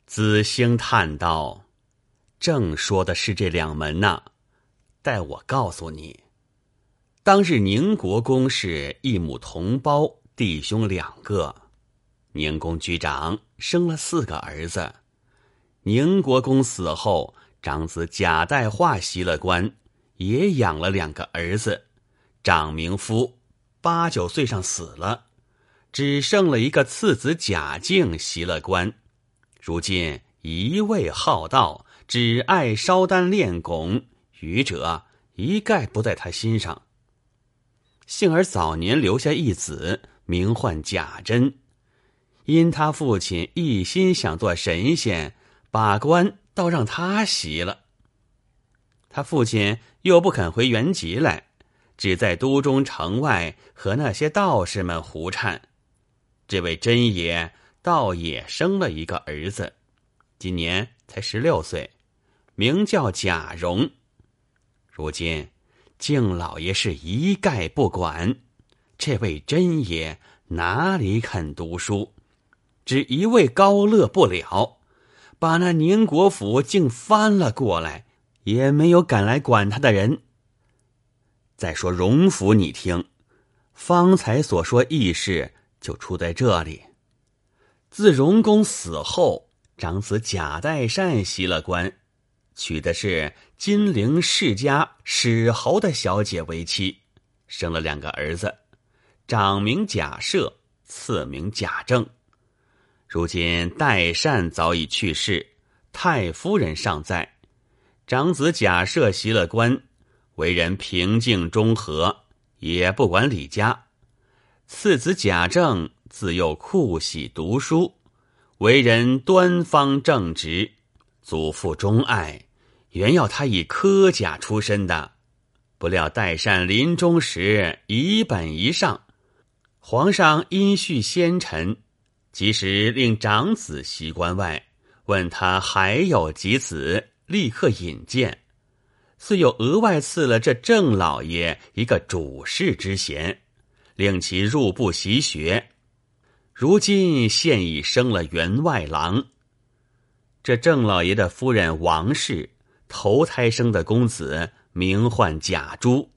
子兴叹道：正说的是这两门呐，待我告诉你。当日宁国公是一母同胞，弟兄2个。宁公居长，生了4个儿子。宁国公死后，长子贾代化袭了官，也养了2个儿子。长名夫8、9岁上死了，只剩了一个次子贾敬袭了官。如今一味好道，只爱烧丹炼汞，愚者一概不在他心上。幸而早年留下一子，名唤贾珍。因他父亲一心想做神仙，把官倒让他袭了。他父亲又不肯回原籍来，只在都中城外和那些道士们胡缠。这位真爷倒也生了一个儿子，今年才16岁，名叫贾蓉。如今敬老爷是一概不管，这位真爷哪里肯读书，只一味高乐不了，把那宁国府竟翻了过来，也没有赶来管他的人。再说荣府，你听，方才所说异事就出在这里。自荣公死后，长子贾代善袭了官，娶的是金陵世家史侯的小姐为妻，生了2个儿子，长名贾赦，次名贾政。如今代善早已去世，太夫人尚在。长子贾赦袭了官，为人平静中和，也不管李家。次子贾政自幼酷喜读书，为人端方正直，祖父钟爱，原要他以科甲出身的，不料代善临终时一本一上，皇上因恤先臣，及时令长子袭官外，问他还有几子，立刻引荐，遂又额外赐了这郑老爷一个主事之衔，令其入部习学。如今现已升了员外郎。这郑老爷的夫人王氏头胎生的公子，名唤贾珠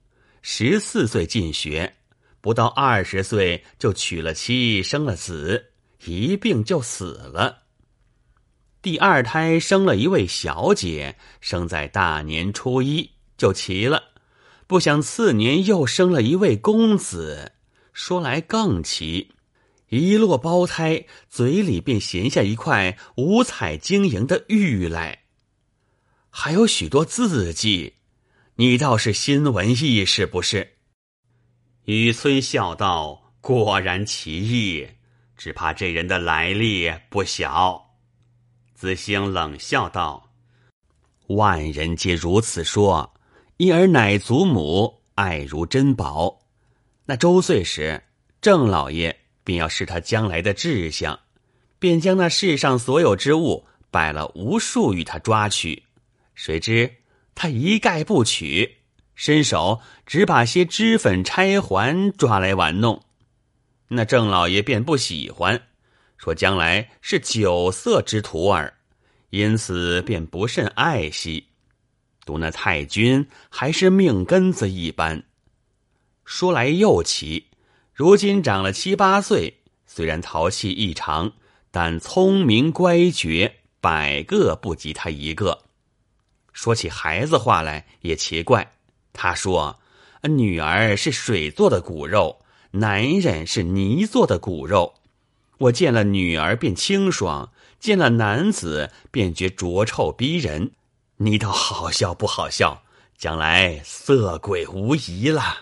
，14岁进学，不到20岁就娶了妻，生了子，一病就死了。第2胎生了一位小姐，生在大年初1就齐了，不想次年又生了一位公子，说来更奇，一落胞胎，嘴里便衔下一块五彩晶莹的玉来，还有许多字迹，你倒是新闻意识不是？雨村笑道：果然奇异，只怕这人的来历不小。子兴冷笑道：万人皆如此说，因而乃祖母爱如珍宝。那周岁时，郑老爷便要视他将来的志向，便将那世上所有之物摆了无数与他抓取，谁知他一概不取，伸手只把些脂粉钗环抓来玩弄。那郑老爷便不喜欢，说将来是酒色之徒耳，因此便不甚爱惜。独那太君还是命根子一般。说来又奇，如今长了7、8岁，虽然淘气异常，但聪明乖觉100个不及他一个。说起孩子话来也奇怪，他说女儿是水做的骨肉，男人是泥做的骨肉。我见了女儿便清爽，见了男子便觉浊臭逼人。你倒好笑不好笑？将来色鬼无疑了。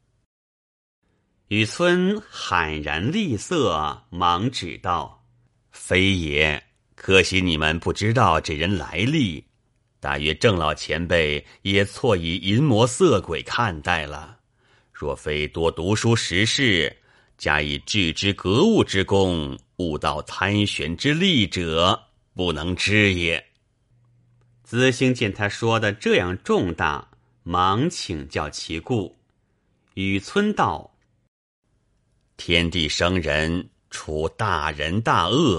雨村赧然厉色，忙指道：非也，可惜你们不知道这人来历，大约郑老前辈也错以淫魔色鬼看待了。若非多读书识事，加以致知格物之功，悟道参玄之力者，不能知也。子兴见他说的这样重大，忙请教其故。雨村道：天地生人，除大仁大恶，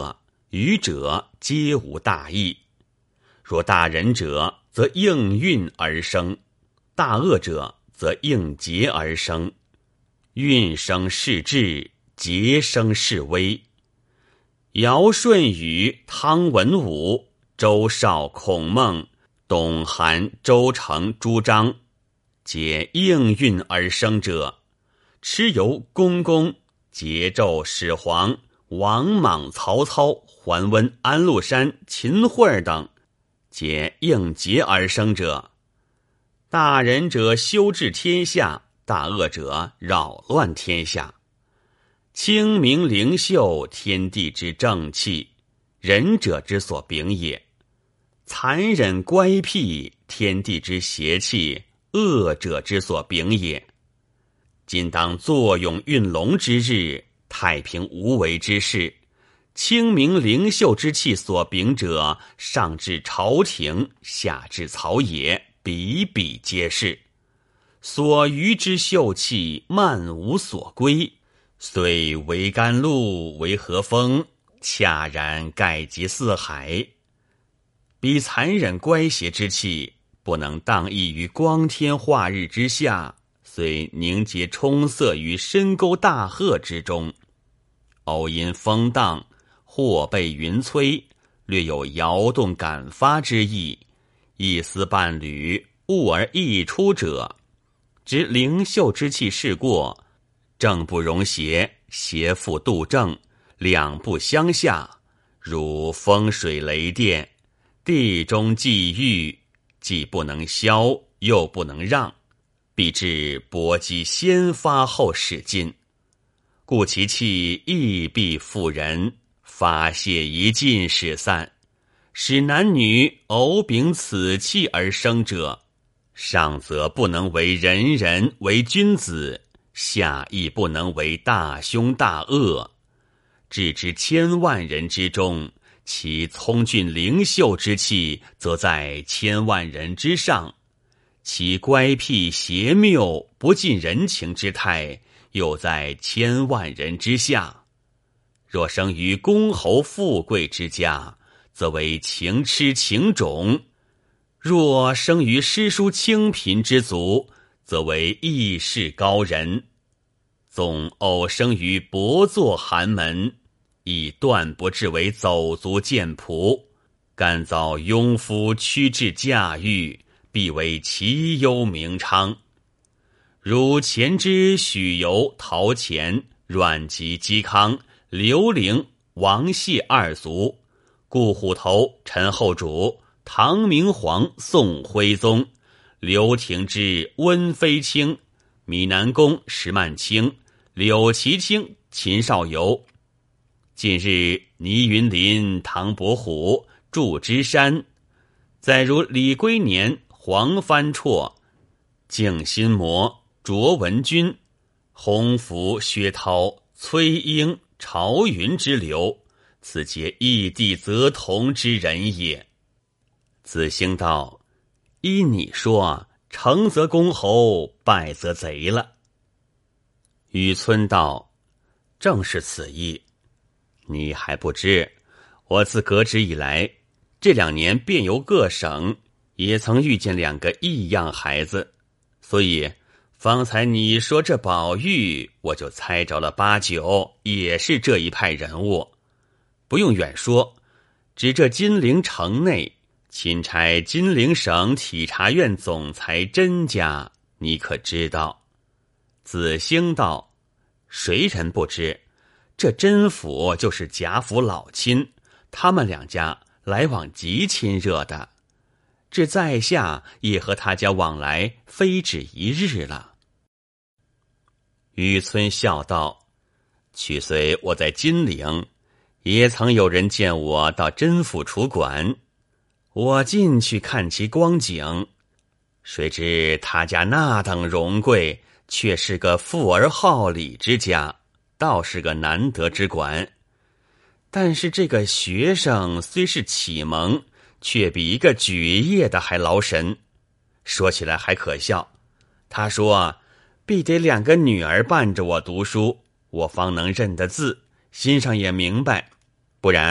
愚者皆无大义。若大仁者，则应运而生；大恶者，则应节而生。运生是治，节生是危。尧舜禹汤文武周少孔孟董韩周成朱张，皆应运而生者。蚩尤公公桀纣始皇王莽曹操桓温安禄山秦桧等，皆应节而生者。大仁者修治天下，大恶者扰乱天下。清明灵秀，天地之正气，仁者之所秉也；残忍乖僻，天地之邪气，恶者之所秉也。今当作用运龙之日，太平无为之事。清明灵秀之气所秉者，上至朝廷，下至草野，比比皆是。所余之秀气，漫无所归，虽为甘露，为和风，恰然盖及四海。彼残忍乖邪之气，不能当溢于光天化日之下，虽凝结充塞于深沟大壑之中，偶因风荡，或被云摧，略有摇动感发之意，一丝半缕，悟而溢出者，知灵秀之气事过，正不容邪，邪复度正，两不相下，如风水雷电，地中际遇，既不能消，又不能让，必至搏击先发后使尽。故其气亦必复人，发泄一尽使散，使男女偶秉此气而生者，上则不能为仁人为君子，下亦不能为大凶大恶。至之千万人之中，其聪俊灵秀之气，则在千万人之上；其乖僻邪谬不近人情之态，又在千万人之下。若生于公侯富贵之家，则为情痴情种；若生于诗书清贫之族，则为义士高人。纵偶生于薄作寒门，亦断不至为走卒贱仆，甘遭庸夫屈至驾驭，必为其忧名昌。如前之许由、陶潜、阮籍、嵇康、刘伶、王谢二族，顾虎头、陈后主、唐明皇、宋徽宗、刘廷之、温飞卿、米南公、石曼卿、柳其卿、秦少游。近日倪云林、唐伯虎、祝枝山，再如李龟年、黄帆绰、敬心魔、卓文君、洪福、薛涛、崔莺、朝云之流，此皆异地则同之人也。子兴道：依你说，成则公侯，败则贼了。雨村道：正是此意。你还不知，我自革职以来，这2年遍游各省，也曾遇见2个异样孩子，所以方才你说这宝玉，我就猜着了8、9也是这一派人物。不用远说，指这金陵城内，钦差金陵省体察院总裁甄家，你可知道？子兴道：谁人不知？这甄府就是贾府老亲，他们2家来往极亲热的，至在下也和他家往来非止一日了。雨村笑道：去虽我在金陵，也曾有人见我到甄府楚馆，我进去看其光景，谁知他家那等荣贵，却是个富而好礼之家，倒是个难得之馆。但是这个学生虽是启蒙，却比一个举业的还劳神。说起来还可笑，他说必得2个女儿伴着我读书，我方能认得字，心上也明白，不然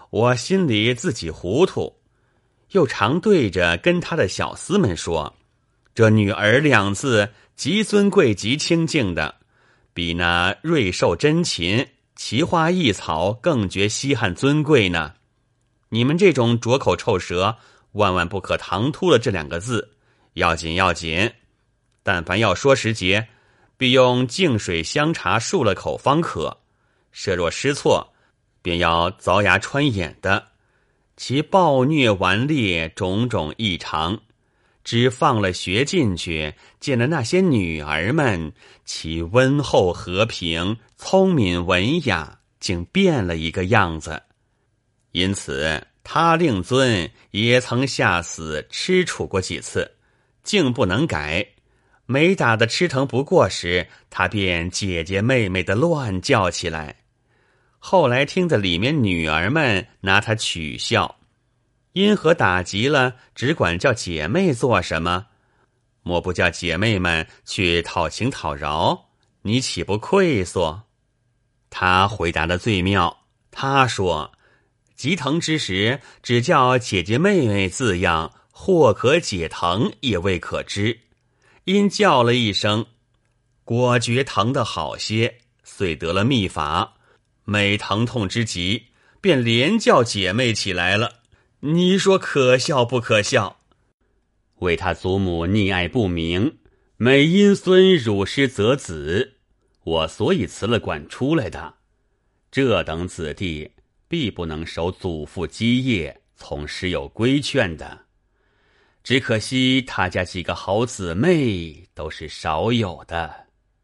我心里自己糊涂，又常对着跟他的小厮们说，这女儿两字极尊贵极清净的，比那瑞兽珍禽奇花异草更觉稀罕尊贵呢。你们这种拙口臭舌，万万不可唐突了这2个字，要紧要紧。但凡要说时节，必用净水香茶漱了口方可，设若失错，便要凿牙穿眼的。其暴虐顽劣种种异常，只放了学进去，见了那些女儿们，其温厚和平、聪明文雅，竟变了一个样子。因此他令尊也曾下死吃处过几次，竟不能改。没打得吃疼不过时，他便姐姐妹妹的乱叫起来。后来听得里面女儿们拿他取笑，因何打急了，只管叫姐妹做什么？莫不叫姐妹们去讨情讨饶，你岂不愧缩？他回答的最妙，他说急疼之时，只叫姐姐妹妹字样，或可解疼，也未可知。因叫了一声，果觉疼得好些，遂得了秘法，每疼痛之极，便连叫姐妹起来了。你说可笑不可笑？为他祖母溺爱不明，每因孙辱师则子，我所以辞了馆出来的。这等子弟必不能守祖父基业，从师有规劝的。只可惜他家几个好姊妹都是少有的。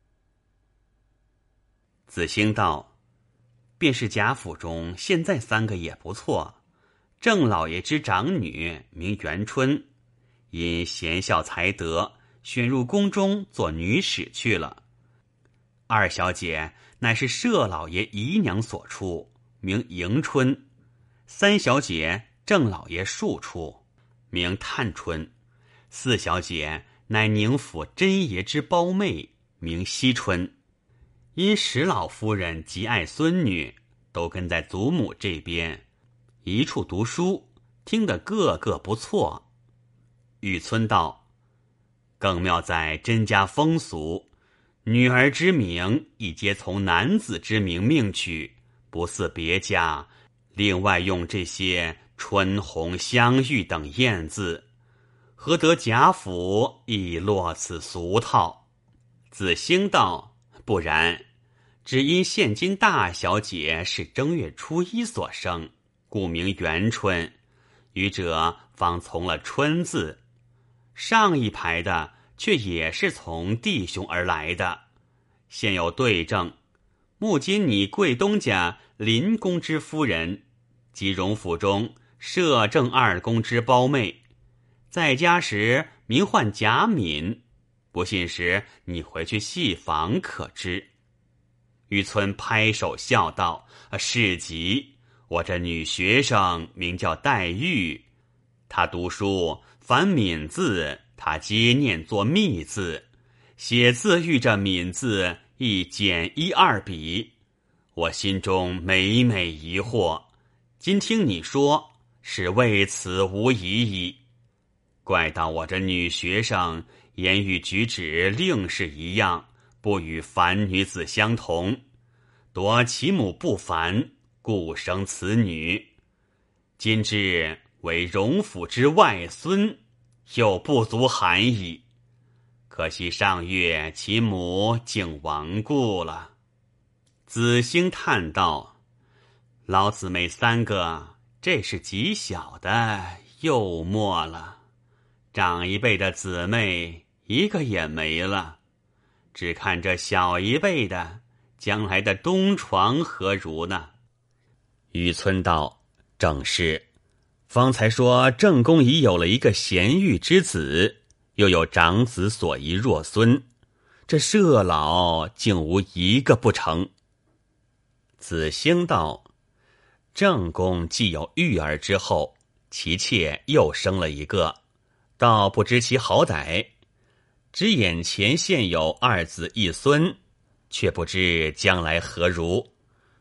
子兴道：便是贾府中现在3个也不错。郑老爷之长女名元春，因贤孝才德，选入宫中做女史去了。二小姐乃是舍老爷姨娘所出，名迎春。3小姐郑老爷庶出，名探春。4小姐乃宁府真爷之胞妹，名惜春。因史老夫人极爱孙女，都跟在祖母这边一处读书，听得个个不错。玉村道：更妙在甄家风俗，女儿之名亦皆从男子之名命取，不似别家另外用这些春红香玉等艳字，何得贾府亦落此俗套？子兴道：不然，只因现今大小姐是正月初1所生，故名元春，余者方从了春字。上一排的却也是从弟兄而来的。现有对证，目今你贵东家林公之夫人，即荣府中摄政2公之胞妹，在家时名唤贾敏，不信时你回去细访可知。玉村拍手笑道：是极，我这女学生名叫黛玉，她读书凡敏字，她皆念作密字，写字遇着敏字亦减1、2笔。我心中每每疑惑，今听你说，是为此无疑矣。怪到我这女学生言语举止另是一样，不与凡女子相同，夺其母不凡，故生此女。今至为荣府之外孙，又不足罕矣。可惜上月其母竟亡故了。子兴叹道：老姊妹3个，这是极小的，又没了。长一辈的姊妹一个也没了，只看这小一辈的，将来的东床何如呢？雨村道：正是，方才说正宫已有了一个贤玉之子，又有长子所遗弱孙，这舍老竟无一个不成。子兴道：正宫既有玉儿之后，其妾又生了一个，倒不知其好歹，只眼前现有2子1孙，却不知将来何如。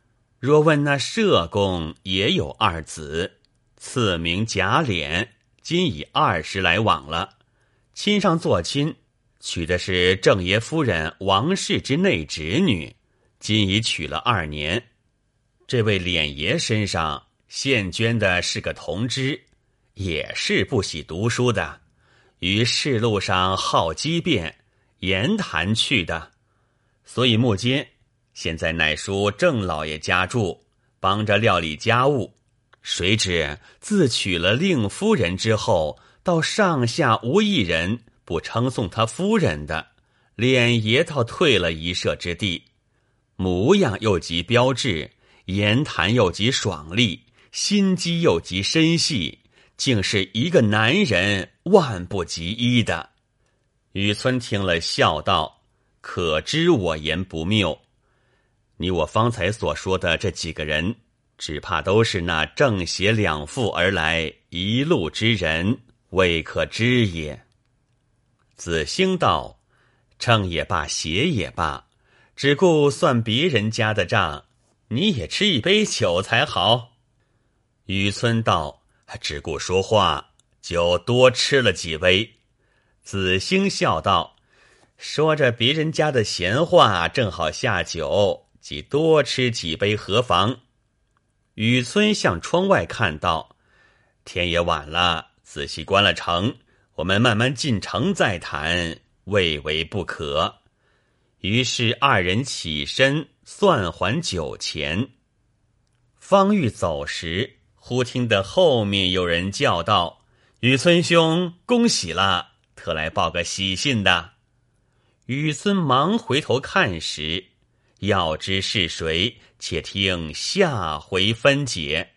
若问那社公也有2子，赐名贾琏，今已20来往了。亲上做亲，娶的是郑爷夫人王氏之内侄女，今已娶了2年。这位琏爷身上现捐的是个同知，也是不喜读书的，于市路上好机变，言谈去的，所以目间现在乃属郑老爷家住，帮着料理家务。谁知自娶了令夫人之后，到上下无一人不称颂他夫人的，琏爷倒退了一舍之地，模样又极标致，言谈又极爽利，心机又极深细，竟是一个男人万不及一的。雨村听了笑道：可知我言不谬。你我方才所说的这几个人，只怕都是那正邪两副而来一路之人，未可知也。子兴道：正也罢，邪也罢，只顾算别人家的账，你也吃一杯酒才好。雨村道：只顾说话，就多吃了几杯。子兴笑道：说着别人家的闲话，正好下酒，即多吃几杯何妨？雨村向窗外看道：天也晚了，仔细关了城，我们慢慢进城再谈，未为不可。于是2人起身算还酒钱。方欲走时，忽听得后面有人叫道：雨村兄，恭喜了，特来报个喜信的。雨村忙回头看时，要知是谁，且听下回分解。